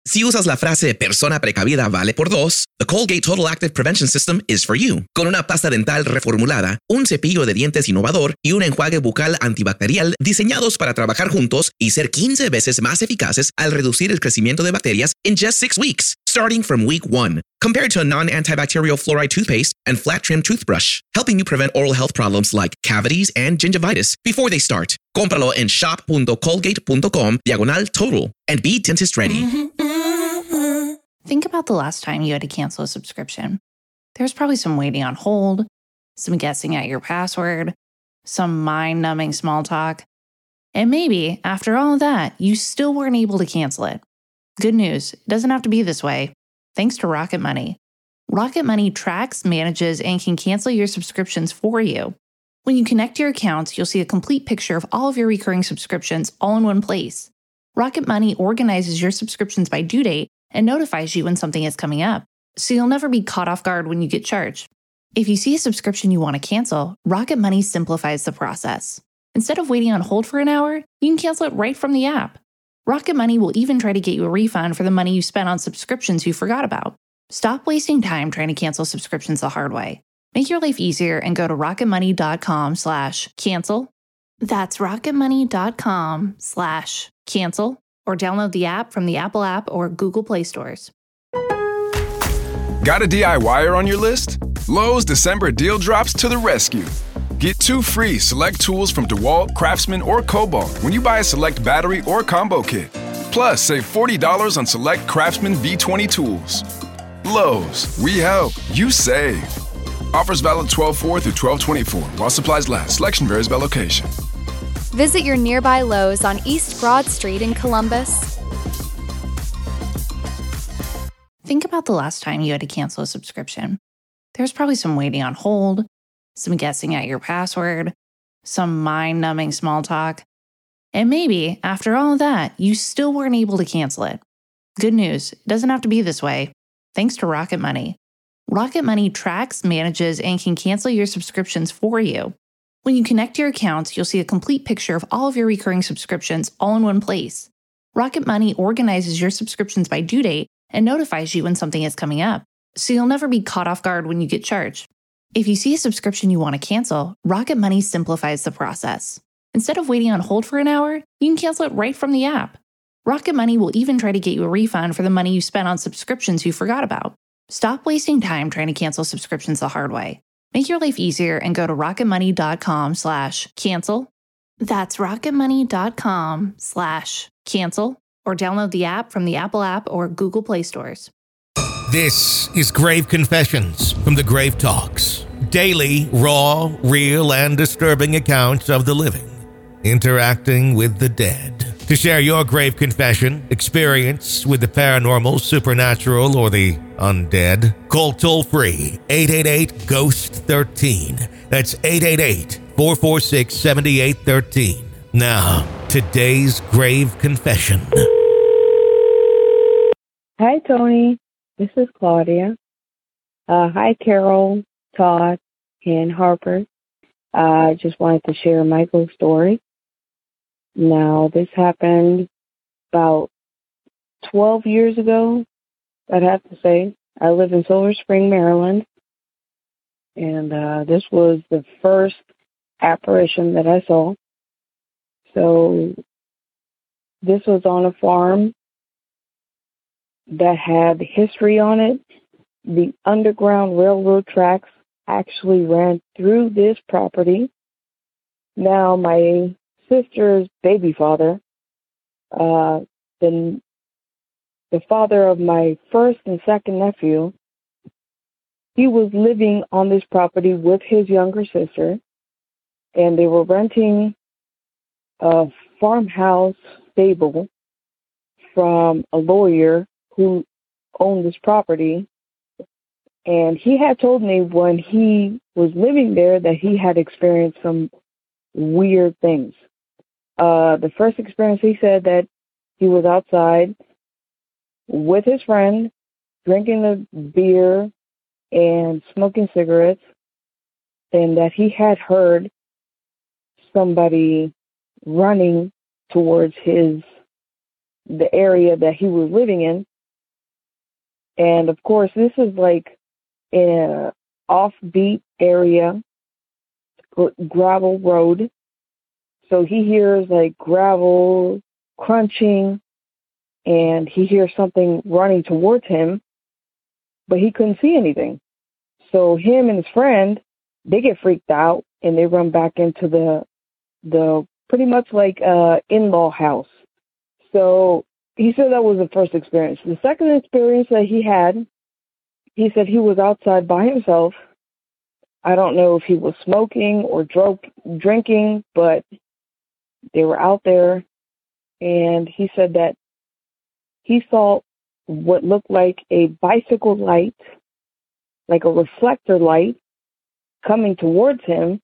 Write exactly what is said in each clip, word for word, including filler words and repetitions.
Si usas la frase persona precavida vale por dos, the Colgate Total Active Prevention System is for you. Con una pasta dental reformulada, un cepillo de dientes innovador y un enjuague bucal antibacterial diseñados para trabajar juntos y ser quince veces más eficaces al reducir el crecimiento de bacterias in just six weeks, starting from week one. Compared to a non-antibacterial fluoride toothpaste and flat trim toothbrush, helping you prevent oral health problems like cavities and gingivitis before they start. Cómpralo en shop.colgate.com diagonal total and be dentist ready. Think about the last time you had to cancel a subscription. There's probably some waiting on hold, some guessing at your password, some mind-numbing small talk, and maybe, after all of that, you still weren't able to cancel it. Good news, it doesn't have to be this way, thanks to Rocket Money. Rocket Money tracks, manages, and can cancel your subscriptions for you. When you connect your accounts, you'll see a complete picture of all of your recurring subscriptions all in one place. Rocket Money organizes your subscriptions by due date and notifies you when something is coming up, so you'll never be caught off guard when you get charged. If you see a subscription you want to cancel, Rocket Money simplifies the process. Instead of waiting on hold for an hour, you can cancel it right from the app. Rocket Money will even try to get you a refund for the money you spent on subscriptions you forgot about. Stop wasting time trying to cancel subscriptions the hard way. Make your life easier and go to rocketmoney.com slash cancel. That's rocketmoney.com slash cancel. Or download the app from the Apple App or Google Play stores. Got a DIYer on your list? Lowe's December deal drops to the rescue. Get two free select tools from DeWalt, Craftsman, or Kobalt when you buy a select battery or combo kit. Plus, save forty dollars on select Craftsman V twenty tools. Lowe's, we help, you save. Offers valid twelve four through twelve twenty-four while supplies last. Selection varies by location. Visit your nearby Lowe's on East Broad Street in Columbus. Think about the last time you had to cancel a subscription. There's probably some waiting on hold, some guessing at your password, some mind-numbing small talk, and maybe, after all of that, you still weren't able to cancel it. Good news, it doesn't have to be this way, thanks to Rocket Money. Rocket Money tracks, manages, and can cancel your subscriptions for you. When you connect your accounts, you'll see a complete picture of all of your recurring subscriptions all in one place. Rocket Money organizes your subscriptions by due date and notifies you when something is coming up, so you'll never be caught off guard when you get charged. If you see a subscription you want to cancel, Rocket Money simplifies the process. Instead of waiting on hold for an hour, you can cancel it right from the app. Rocket Money will even try to get you a refund for the money you spent on subscriptions you forgot about. Stop wasting time trying to cancel subscriptions the hard way. Make your life easier and go to rocketmoney.com slash cancel. That's rocketmoney.com slash cancel. Or download the app from the Apple App or Google Play stores. This is Grave Confessions from the Grave Talks. Daily, raw, real, and disturbing accounts of the living interacting with the dead. To share your grave confession, experience with the paranormal, supernatural, or the undead, call toll-free eight eight eight, ghost one three. That's eight eight eight, four four six, seven eight one three. Now, today's grave confession. Hi, Tony. This is Claudia. Uh, hi, Carol, Todd, and Harper. I uh, just wanted to share my ghost story. Now, this happened about twelve years ago, I'd have to say. I live in Silver Spring, Maryland, and uh, this was the first apparition that I saw. So, this was on a farm that had history on it. The Underground Railroad tracks actually ran through this property. Now, my sister's baby father, uh, the, the father of my first and second nephew, he was living on this property with his younger sister, and they were renting a farmhouse stable from a lawyer who owned this property. And he had told me when he was living there that he had experienced some weird things. Uh, the first experience, he said that he was outside with his friend, drinking a beer and smoking cigarettes, and that he had heard somebody running towards his the area that he was living in, And of course, this is like in an offbeat area, gravel road. So he hears like gravel crunching, and he hears something running towards him, but he couldn't see anything. So him and his friend, they get freaked out and they run back into the the pretty much like uh in-law house. So he said that was the first experience. The second experience that he had, he said he was outside by himself. I don't know if he was smoking or dro- drinking, but they were out there, and he said that he saw what looked like a bicycle light, like a reflector light, coming towards him,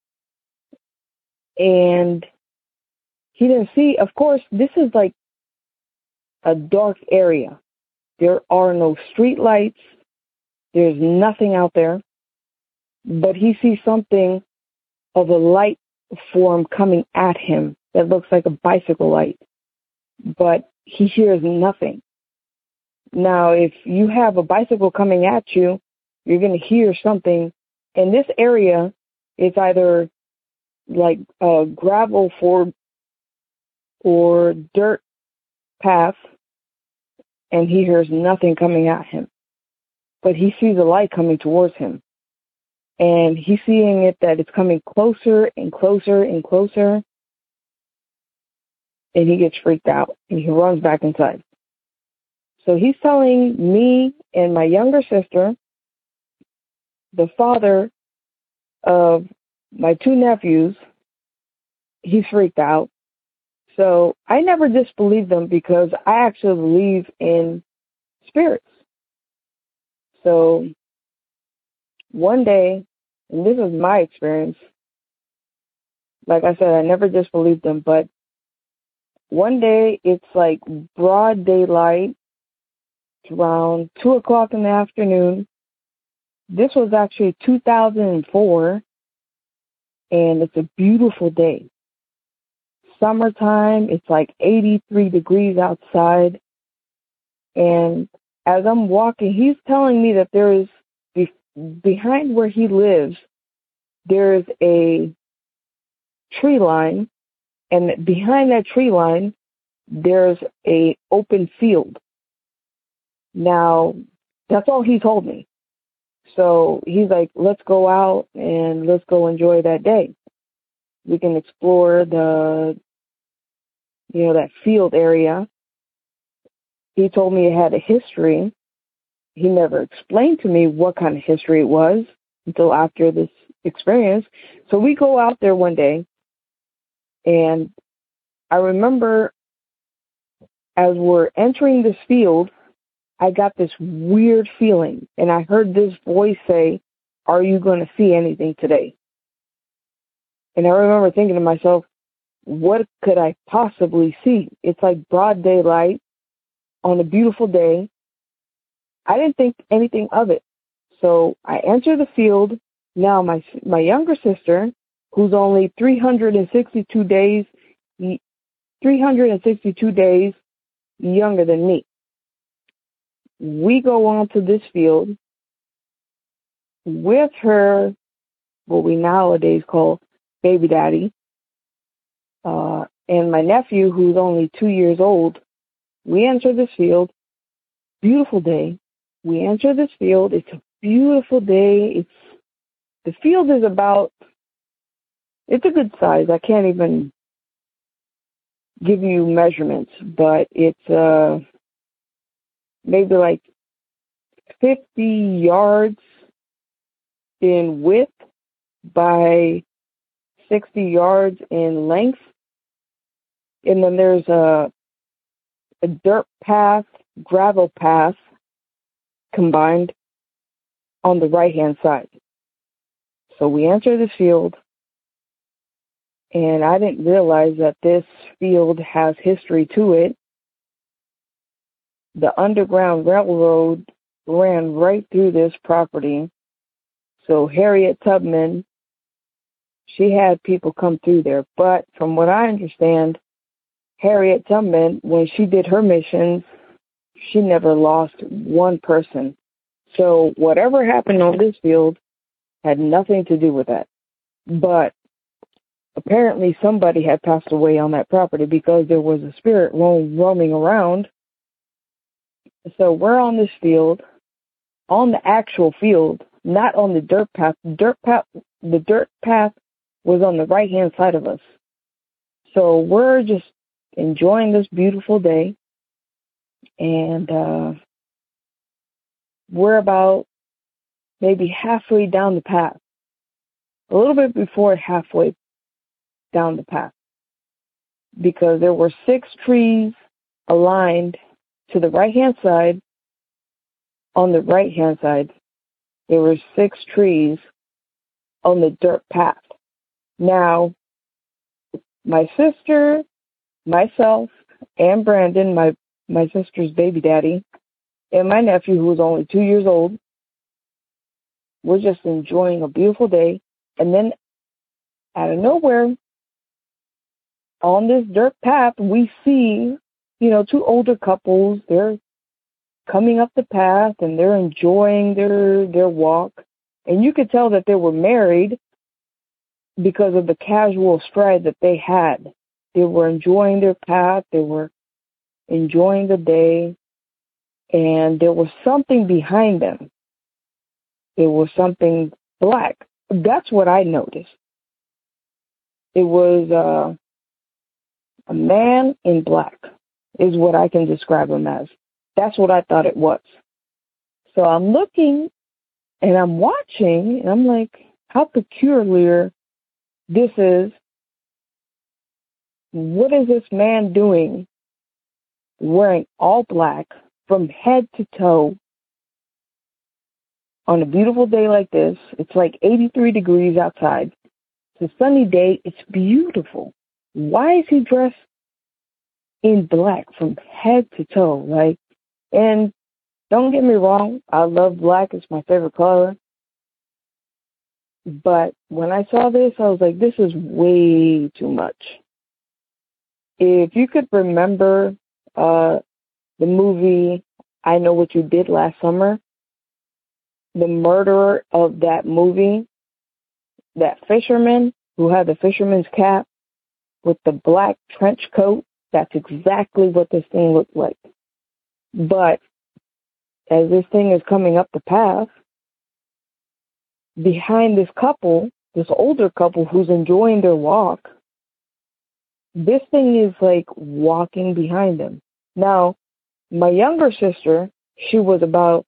and he didn't see. Of course, this is like a dark area. There are no street lights. There's nothing out there. But he sees something of a light form coming at him that looks like a bicycle light. But he hears nothing. Now, if you have a bicycle coming at you, you're going to hear something. In this area, it's either like a gravel for or dirt path, and he hears nothing coming at him. But he sees a light coming towards him. And he's seeing it that it's coming closer and closer and closer. And he gets freaked out and he runs back inside. So he's telling me and my younger sister, the father of my two nephews, he's freaked out. So I never disbelieved them because I actually believe in spirits. So one day, and this is my experience, like I said, I never disbelieved them, but one day it's like broad daylight. It's around two o'clock in the afternoon. This was actually two thousand four, and it's a beautiful day. Summertime, it's like eighty-three degrees outside, and as I'm walking, he's telling me that there is, be- behind where he lives, there's a tree line, and behind that tree line, there's a open field. Now, that's all he told me. So he's like, let's go out and let's go enjoy that day. We can explore the, you know, that field area. He told me it had a history. He never explained to me what kind of history it was until after this experience. So we go out there one day, and I remember as we're entering this field, I got this weird feeling, and I heard this voice say, "Are you going to see anything today?" And I remember thinking to myself, what could I possibly see? It's like broad daylight on a beautiful day. I didn't think anything of it. So I enter the field. Now my my younger sister, who's only three hundred sixty-two days, three hundred sixty-two days younger than me. We go on to this field with her, what we nowadays call baby daddy, uh, and my nephew, who's only two years old. We enter this field. Beautiful day. We enter this field. It's a beautiful day. It's the field is about, it's a good size. I can't even give you measurements, but it's uh, maybe like fifty yards in width by sixty yards in length. And then there's a, a dirt path, gravel path combined on the right-hand side. So we enter the field, and I didn't realize that this field has history to it. The Underground Railroad ran right through this property. So Harriet Tubman, she had people come through there. But from what I understand, Harriet Tubman, when she did her missions, she never lost one person. So whatever happened on this field had nothing to do with that. But apparently somebody had passed away on that property because there was a spirit roam, roaming around. So we're on this field, on the actual field, not on the dirt path. Dirt path, the dirt path was on the right-hand side of us. So we're just enjoying this beautiful day, and uh, we're about maybe halfway down the path, a little bit before halfway down the path, because there were six trees aligned to the right-hand side. On the right-hand side, there were six trees on the dirt path. Now, my sister, myself, and Brandon, my, my sister's baby daddy, and my nephew, who was only two years old, we're just enjoying a beautiful day. And then, out of nowhere, on this dirt path, we see, you know, two older couples. They're coming up the path, and they're enjoying their their walk. And you could tell that they were married because of the casual stride that they had. They were enjoying their path. They were enjoying the day. And there was something behind them. It was something black. That's what I noticed. It was uh, a man in black is what I can describe him as. That's what I thought it was. So I'm looking and I'm watching and I'm like, how peculiar this is. What is this man doing wearing all black from head to toe on a beautiful day like this? It's like eighty-three degrees outside. It's a sunny day. It's beautiful. Why is he dressed in black from head to toe? Like, and don't get me wrong, I love black. It's my favorite color. But when I saw this, I was like, this is way too much. If you could remember uh, the movie I Know What You Did Last Summer, the murderer of that movie, that fisherman who had the fisherman's cap with the black trench coat, that's exactly what this thing looked like. But as this thing is coming up the path, behind this couple, this older couple who's enjoying their walk, this thing is like walking behind them. Now, my younger sister, she was about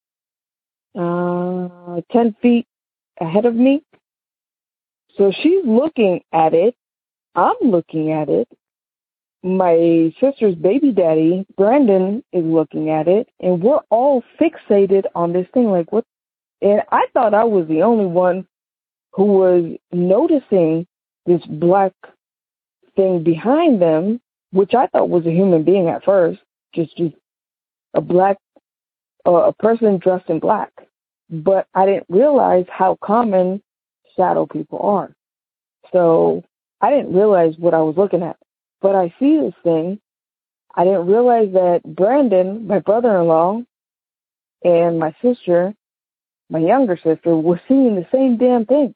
uh, ten feet ahead of me. So she's looking at it. I'm looking at it. My sister's baby daddy, Brandon, is looking at it. And we're all fixated on this thing. Like, what? And I thought I was the only one who was noticing this black thing behind them, which I thought was a human being at first, just, just a black, uh, a person dressed in black. But I didn't realize how common shadow people are. So I didn't realize what I was looking at. But I see this thing. I didn't realize that Brandon, my brother-in-law, and my sister, my younger sister, were seeing the same damn thing.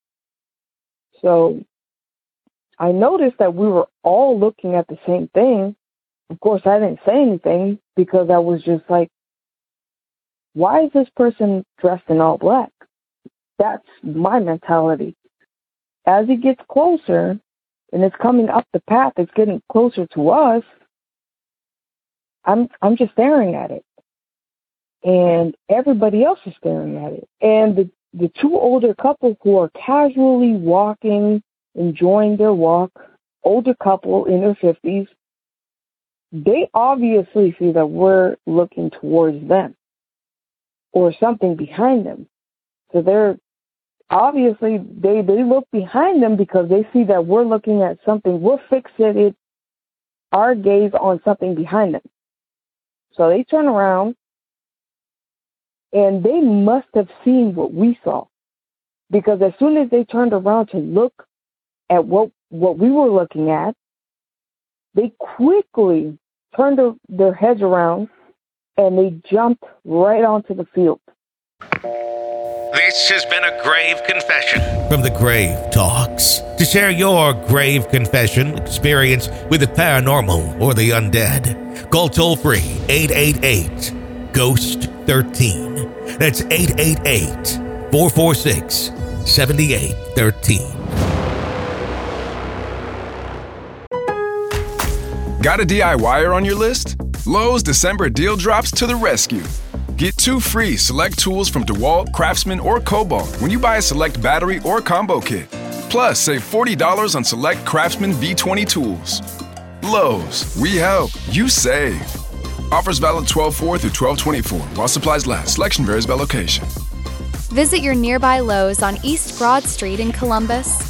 So I noticed that we were all looking at the same thing. Of course, I didn't say anything because I was just like, why is this person dressed in all black? That's my mentality. As it gets closer, and it's coming up the path, it's getting closer to us, I'm I'm just staring at it. And everybody else is staring at it. And the, the two older couples who are casually walking, enjoying their walk, older couple in their fifties, they obviously see that we're looking towards them or something behind them. So they're obviously, they, they look behind them because they see that we're looking at something. We're fixated, our gaze on something behind them. So they turn around, and they must have seen what we saw. Because as soon as they turned around to look at what, what we were looking at, they quickly turned their, their heads around, and they jumped right onto the field. This has been a grave confession from the Grave Talks. To share your grave confession experience with the paranormal or the undead, call toll-free eight eight eight, ghost one three. That's eight eight eight, four four six, seven eight one three. Got a DIYer on your list? Lowe's December deal drops to the rescue. Get two free select tools from DeWalt, Craftsman, or Cobalt when you buy a select battery or combo kit. Plus, save forty dollars on select Craftsman V twenty tools. Lowe's, we help, you save. Offers valid twelve four through twelve twenty-four while supplies last. Selection varies by location. Visit your nearby Lowe's on East Broad Street in Columbus.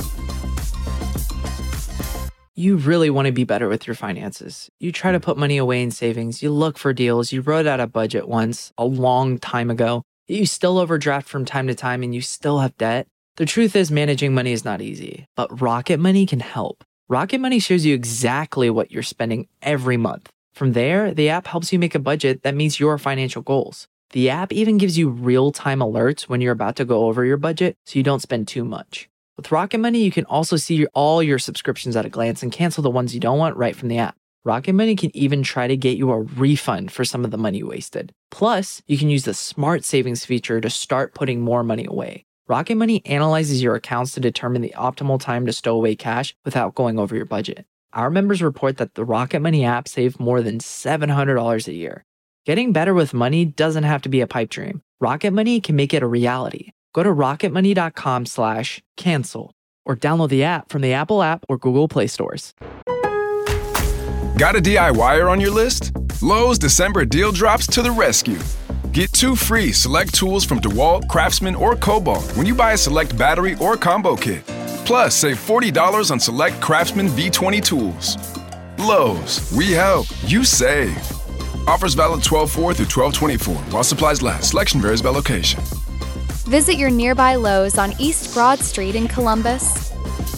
You really want to be better with your finances. You try to put money away in savings. You look for deals. You wrote out a budget once, a long time ago. You still overdraft from time to time and you still have debt. The truth is, managing money is not easy, but Rocket Money can help. Rocket Money shows you exactly what you're spending every month. From there, the app helps you make a budget that meets your financial goals. The app even gives you real-time alerts when you're about to go over your budget so you don't spend too much. With Rocket Money, you can also see all your subscriptions at a glance and cancel the ones you don't want right from the app. Rocket Money can even try to get you a refund for some of the money you wasted. Plus, you can use the Smart Savings feature to start putting more money away. Rocket Money analyzes your accounts to determine the optimal time to stow away cash without going over your budget. Our members report that the Rocket Money app saved more than seven hundred dollars a year. Getting better with money doesn't have to be a pipe dream. Rocket Money can make it a reality. Go to rocketmoney.com slash cancel or download the app from the Apple app or Google Play stores. Got a DIYer on your list? Lowe's December deal drops to the rescue. Get two free select tools from DeWalt, Craftsman, or Cobalt when you buy a select battery or combo kit. Plus, save forty dollars on select Craftsman V twenty tools. Lowe's, we help, you save. Offers valid twelve four through twelve twenty-four while supplies last. Selection varies by location. Visit your nearby Lowe's on East Broad Street in Columbus.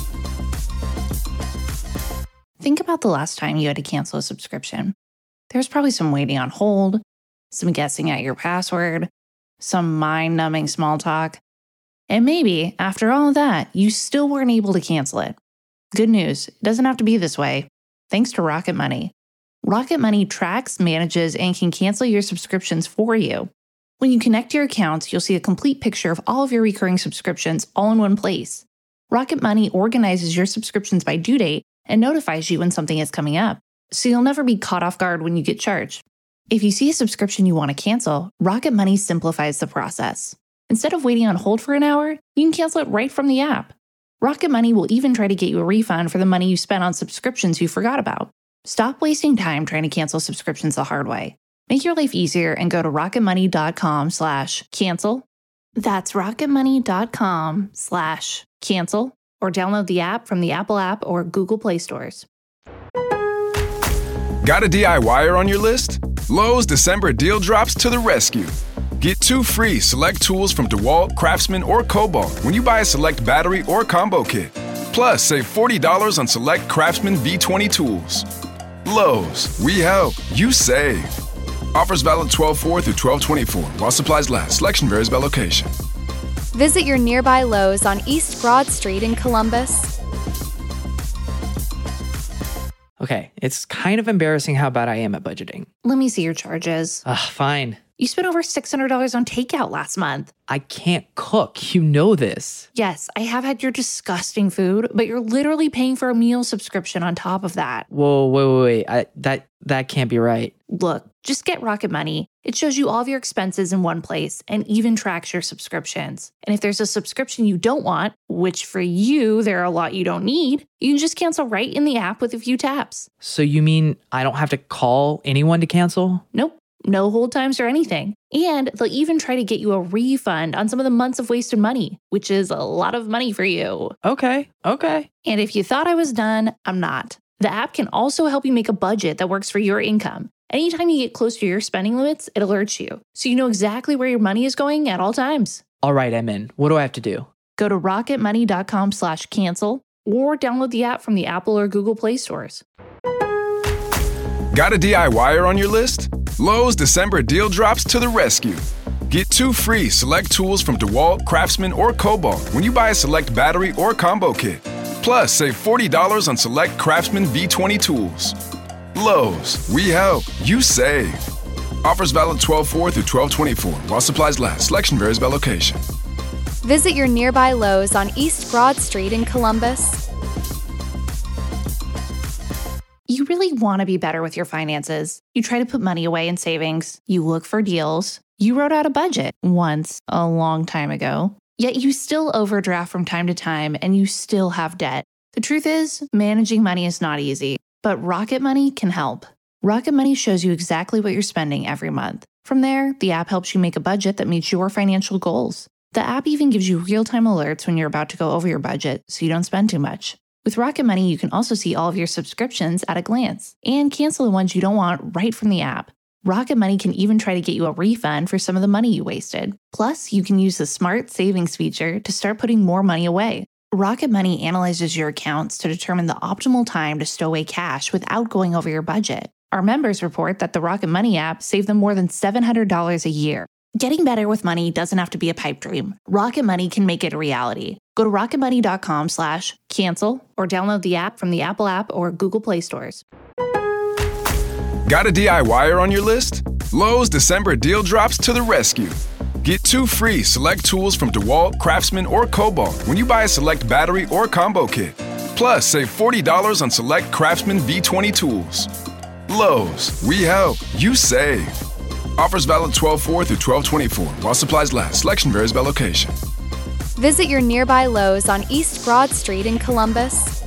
Think about the last time you had to cancel a subscription. There's probably some waiting on hold, some guessing at your password, some mind-numbing small talk, and maybe, after all of that, you still weren't able to cancel it. Good news, it doesn't have to be this way. Thanks to Rocket Money. Rocket Money tracks, manages, and can cancel your subscriptions for you. When you connect your accounts, you'll see a complete picture of all of your recurring subscriptions all in one place. Rocket Money organizes your subscriptions by due date and notifies you when something is coming up, so you'll never be caught off guard when you get charged. If you see a subscription you want to cancel, Rocket Money simplifies the process. Instead of waiting on hold for an hour, you can cancel it right from the app. Rocket Money will even try to get you a refund for the money you spent on subscriptions you forgot about. Stop wasting time trying to cancel subscriptions the hard way. Make your life easier and go to rocketmoney.com slash cancel. That's rocketmoney.com slash cancel or download the app from the Apple app or Google Play stores. Got a DIYer on your list? Lowe's December deal drops to the rescue. Get two free select tools from DeWalt, Craftsman, or Cobalt when you buy a select battery or combo kit. Plus, save forty dollars on select Craftsman V twenty tools. Lowe's, we help, you save. Offers valid twelve four through twelve twenty-four while supplies last. Selection varies by location. Visit your nearby Lowe's on East Broad Street in Columbus. Okay, it's kind of embarrassing how bad I am at budgeting. Let me see your charges. Ugh, fine. You spent over six hundred dollars on takeout last month. I can't cook. You know this. Yes, I have had your disgusting food, but you're literally paying for a meal subscription on top of that. Whoa, wait, wait, wait. I, that, that can't be right. Look, just get Rocket Money. It shows you all of your expenses in one place and even tracks your subscriptions. And if there's a subscription you don't want, which for you, there are a lot you don't need, you can just cancel right in the app with a few taps. So you mean I don't have to call anyone to cancel? Nope. No hold times or anything. And they'll even try to get you a refund on some of the months of wasted money, which is a lot of money for you. Okay, okay. And if you thought I was done, I'm not. The app can also help you make a budget that works for your income. Anytime you get close to your spending limits, it alerts you, so you know exactly where your money is going at all times. All right, I'm in. What do I have to do? Go to rocketmoney.com slash cancel or download the app from the Apple or Google Play stores. Got a DIYer on your list? Lowe's December deal drops to the rescue. Get two free select tools from DeWalt, Craftsman, or Cobalt when you buy a select battery or combo kit. Plus, save forty dollars on select Craftsman V twenty tools. Lowe's, we help, you save. Offers valid twelve four through twelve twenty-four while supplies last. Selection varies by location. Visit your nearby Lowe's on East Broad Street in Columbus. You really want to be better with your finances. You try to put money away in savings. You look for deals. You wrote out a budget once a long time ago. Yet you still overdraft from time to time and you still have debt. The truth is, managing money is not easy, but Rocket Money can help. Rocket Money shows you exactly what you're spending every month. From there, the app helps you make a budget that meets your financial goals. The app even gives you real-time alerts when you're about to go over your budget so you don't spend too much. With Rocket Money, you can also see all of your subscriptions at a glance and cancel the ones you don't want right from the app. Rocket Money can even try to get you a refund for some of the money you wasted. Plus, you can use the Smart Savings feature to start putting more money away. Rocket Money analyzes your accounts to determine the optimal time to stow away cash without going over your budget. Our members report that the Rocket Money app saved them more than seven hundred dollars a year. Getting better with money doesn't have to be a pipe dream. Rocket Money can make it a reality. Go to rocketmoney.com slash cancel or download the app from the Apple app or Google Play stores. Got a DIYer on your list? Lowe's December deal drops to the rescue. Get two free select tools from DeWalt, Craftsman, or Cobalt when you buy a select battery or combo kit. Plus, save forty dollars on select Craftsman V twenty tools. Lowe's, we help, you save. Offers valid twelve four through twelve twenty-four while supplies last. Selection varies by location. Visit your nearby Lowe's on East Broad Street in Columbus.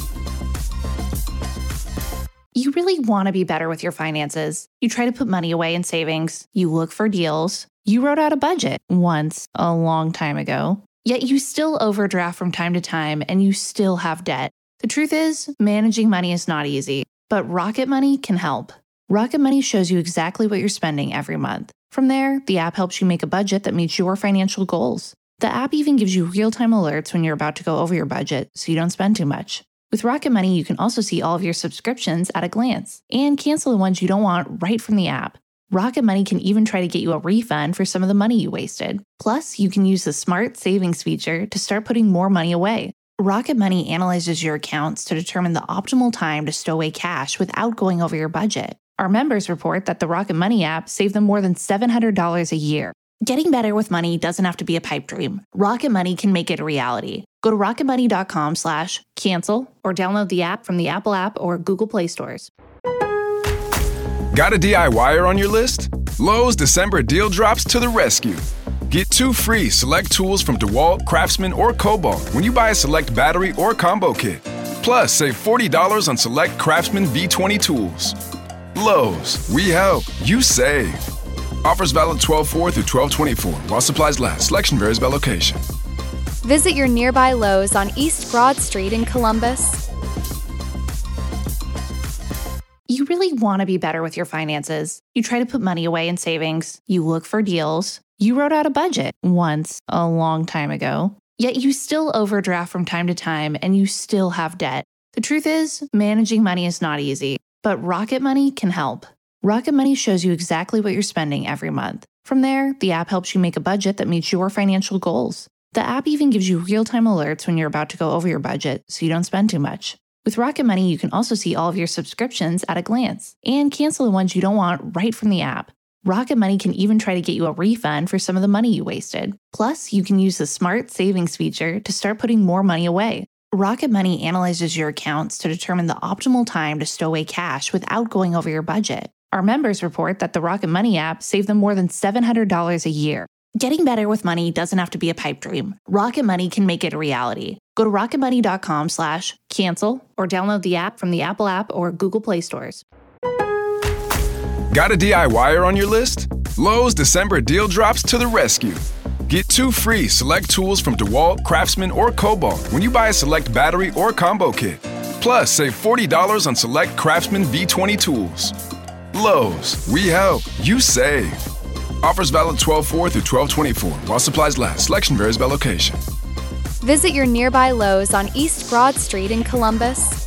You really want to be better with your finances. You try to put money away in savings. You look for deals. You wrote out a budget once a long time ago. Yet you still overdraft from time to time and you still have debt. The truth is, managing money is not easy, but Rocket Money can help. Rocket Money shows you exactly what you're spending every month. From there, the app helps you make a budget that meets your financial goals. The app even gives you real-time alerts when you're about to go over your budget so you don't spend too much. With Rocket Money, you can also see all of your subscriptions at a glance and cancel the ones you don't want right from the app. Rocket Money can even try to get you a refund for some of the money you wasted. Plus, you can use the Smart Savings feature to start putting more money away. Rocket Money analyzes your accounts to determine the optimal time to stow away cash without going over your budget. Our members report that the Rocket Money app saved them more than seven hundred dollars a year. Getting better with money doesn't have to be a pipe dream. Rocket Money can make it a reality. Go to rocketmoney.com slash cancel or download the app from the Apple app or Google Play stores. Got a DIYer on your list? Lowe's December deal drops to the rescue. Get two free select tools from DeWalt, Craftsman, or Cobalt when you buy a select battery or combo kit. Plus, save forty dollars on select Craftsman V twenty tools. Lowe's, we help, you save. Offers valid twelve four through twelve twenty-four while supplies last. Selection varies by location. Visit your nearby Lowe's on East Broad Street in Columbus. You really want to be better with your finances. You try to put money away in savings. You look for deals. You wrote out a budget once a long time ago. Yet you still overdraft from time to time and you still have debt. The truth is, managing money is not easy, but Rocket Money can help. Rocket Money shows you exactly what you're spending every month. From there, the app helps you make a budget that meets your financial goals. The app even gives you real-time alerts when you're about to go over your budget so you don't spend too much. With Rocket Money, you can also see all of your subscriptions at a glance and cancel the ones you don't want right from the app. Rocket Money can even try to get you a refund for some of the money you wasted. Plus, you can use the Smart Savings feature to start putting more money away. Rocket Money analyzes your accounts to determine the optimal time to stow away cash without going over your budget. Our members report that the Rocket Money app saved them more than seven hundred dollars a year. Getting better with money doesn't have to be a pipe dream. Rocket Money can make it a reality. Go to rocketmoney.com slash cancel or download the app from the Apple app or Google Play stores. Got a DIYer on your list? Lowe's December deal drops to the rescue. Get two free select tools from DeWalt, Craftsman, or Cobalt when you buy a select battery or combo kit. Plus, save forty dollars on select Craftsman V twenty tools. Lowe's, we help, you save. Offers valid twelve four through twelve twenty-four while supplies last. Selection varies by location. Visit your nearby Lowe's on East Broad Street in Columbus.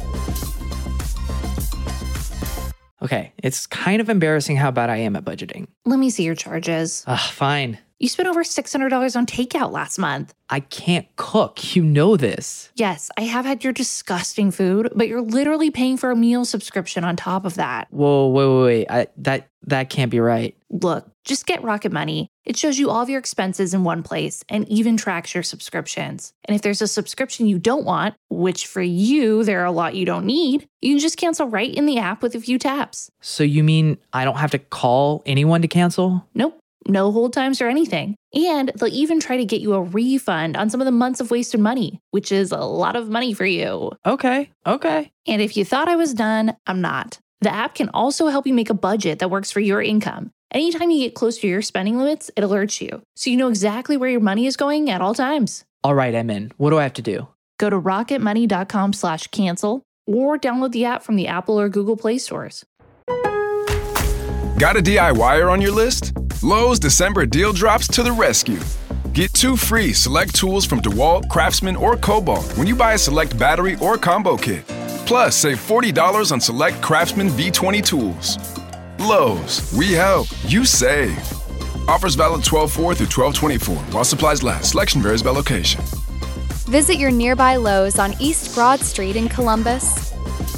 Okay, it's kind of embarrassing how bad I am at budgeting. Let me see your charges. Ugh, fine. You spent over six hundred dollars on takeout last month. I can't cook. You know this. Yes, I have had your disgusting food, but you're literally paying for a meal subscription on top of that. Whoa, wait, wait, wait. I, that, that can't be right. Look, just get Rocket Money. It shows you all of your expenses in one place and even tracks your subscriptions. And if there's a subscription you don't want, which for you, there are a lot you don't need, you can just cancel right in the app with a few taps. So you mean I don't have to call anyone to cancel? Nope. No hold times or anything. And they'll even try to get you a refund on some of the months of wasted money, which is a lot of money for you. Okay, okay. And if you thought I was done, I'm not. The app can also help you make a budget that works for your income. Anytime you get close to your spending limits, it alerts you, so you know exactly where your money is going at all times. All right, I'm in. What do I have to do? Go to rocketmoney.com slash cancel or download the app from the Apple or Google Play stores. Got a DIYer on your list? Lowe's December deal drops to the rescue. Get two free select tools from DeWalt, Craftsman, or Cobalt when you buy a select battery or combo kit. Plus, save forty dollars on select Craftsman V twenty tools. Lowe's, we help, you save. Offers valid twelve four through twelve twenty-four while supplies last. Selection varies by location. Visit your nearby Lowe's on East Broad Street in Columbus.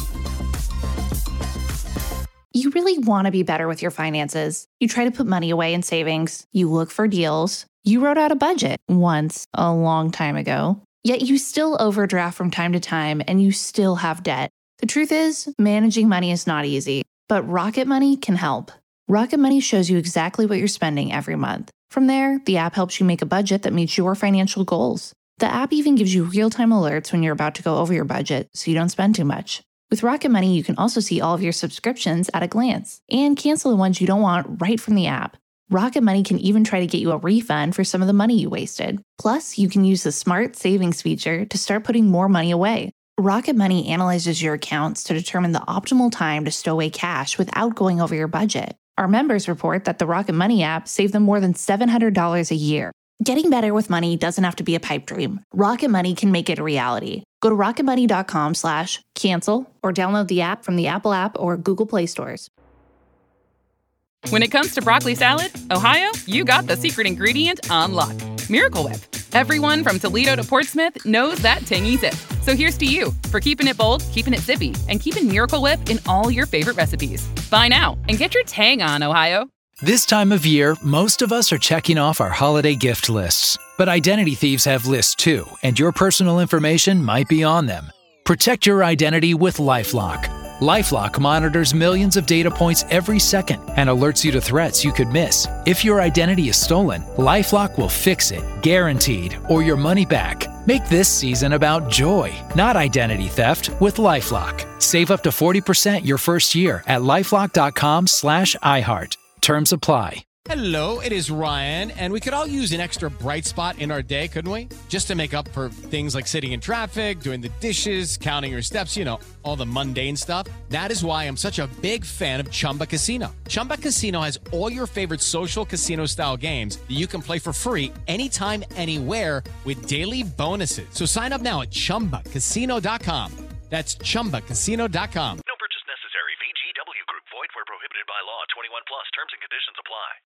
You really want to be better with your finances. You try to put money away in savings. You look for deals. You wrote out a budget once a long time ago. Yet you still overdraft from time to time and you still have debt. The truth is, managing money is not easy, but Rocket Money can help. Rocket Money shows you exactly what you're spending every month. From there, the app helps you make a budget that meets your financial goals. The app even gives you real-time alerts when you're about to go over your budget so you don't spend too much. With Rocket Money, you can also see all of your subscriptions at a glance and cancel the ones you don't want right from the app. Rocket Money can even try to get you a refund for some of the money you wasted. Plus, you can use the Smart Savings feature to start putting more money away. Rocket Money analyzes your accounts to determine the optimal time to stow away cash without going over your budget. Our members report that the Rocket Money app saved them more than seven hundred dollars a year. Getting better with money doesn't have to be a pipe dream. Rocket Money can make it a reality. Go to rocketmoney.com slash cancel or download the app from the Apple app or Google Play stores. When it comes to broccoli salad, Ohio, you got the secret ingredient on lock. Miracle Whip. Everyone from Toledo to Portsmouth knows that tangy zip. So here's to you for keeping it bold, keeping it zippy, and keeping Miracle Whip in all your favorite recipes. Buy now and get your tang on, Ohio. This time of year, most of us are checking off our holiday gift lists. But identity thieves have lists too, and your personal information might be on them. Protect your identity with LifeLock. LifeLock monitors millions of data points every second and alerts you to threats you could miss. If your identity is stolen, LifeLock will fix it, guaranteed, or your money back. Make this season about joy, not identity theft, with LifeLock. Save up to forty percent your first year at LifeLock.com slash iHeart. Terms apply. Hello, it is Ryan, and we could all use an extra bright spot in our day, couldn't we? Just to make up for things like sitting in traffic, doing the dishes, counting your steps, you know, all the mundane stuff. That is why I'm such a big fan of Chumba Casino. Chumba Casino has all your favorite social casino-style games that you can play for free anytime, anywhere with daily bonuses. So sign up now at chumba casino dot com. That's chumba casino dot com.